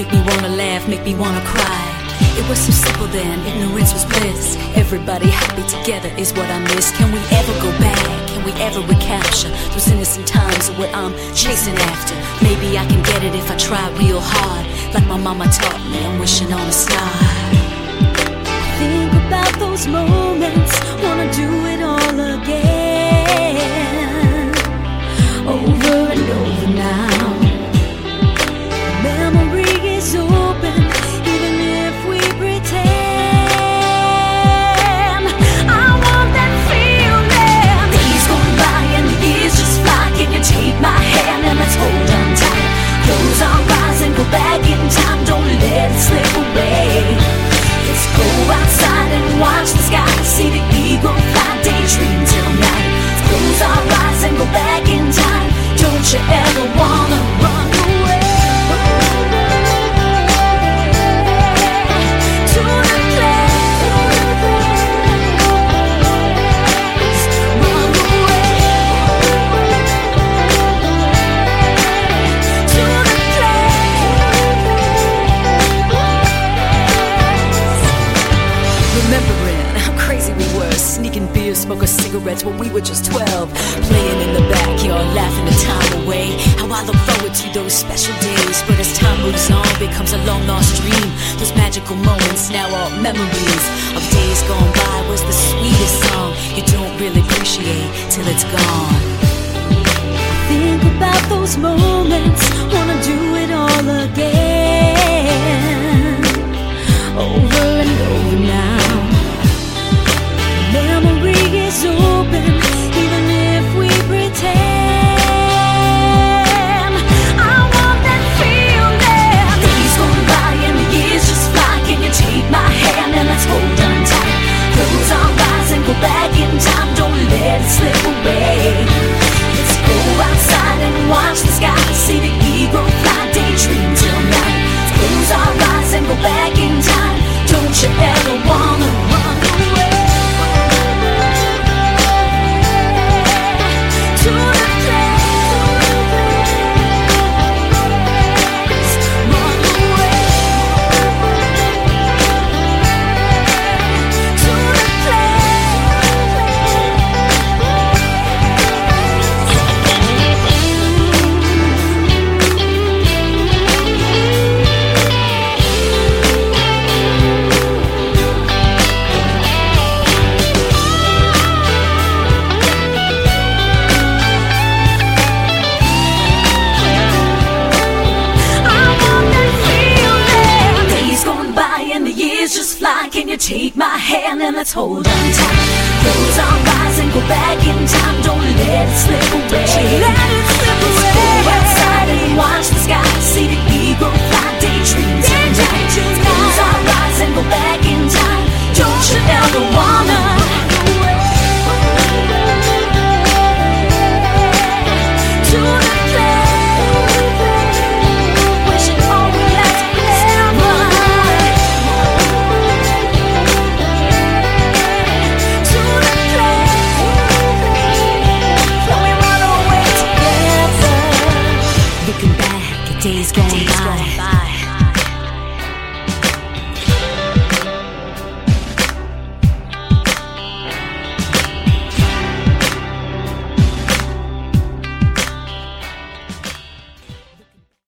Make me wanna laugh, make me wanna cry. It was so simple then, ignorance was bliss. Everybody happy together is what I miss. Can we ever go back? Can we ever recapture those innocent times of what I'm chasing after? Maybe I can get it if I try real hard. Like my mama taught me, I'm wishing on a star. Think about those moments, wanna do it all again. Over and over now. Memory is open, even if we pretend. I want that feeling. Days going by and the years just fly. Can you take my hand and let's hold on tight? Close our eyes and go back in time. Don't let it slip away. Let's go outside and watch the sky. See the eagle fly, daydream till night. Let's close our eyes and go back in time. Don't you ever wanna run away? To the place. Run away. To the place. Remembering how crazy we were, sneaking beer, smoking cigarettes when we were just 12. Playing in the backyard, laughing the time away. How I look forward to those special days. But as time moves on, becomes a long lost dream. Those magical moments now are memories of days gone by. Was the sweetest song you don't really appreciate till it's gone. Think about those moments, wanna do it all again. Over and over now. Memory is open, even if we pretend. I want that feeling. Days going by and the years just fly. Can you take my hand and let's hold on tight? Close our eyes and go back in time. Don't let it slip away. Let's go outside and watch the sky. See the eagle fly, daydream till night. Let's close our eyes and go back in time. Don't you ever wanna run away? To the place. Run away. To the just fly. Can you take my hand and let's hold on tight? Close our eyes and go back in time. Don't let it slip away. Let's go outside and watch the sky. See the eagle fly.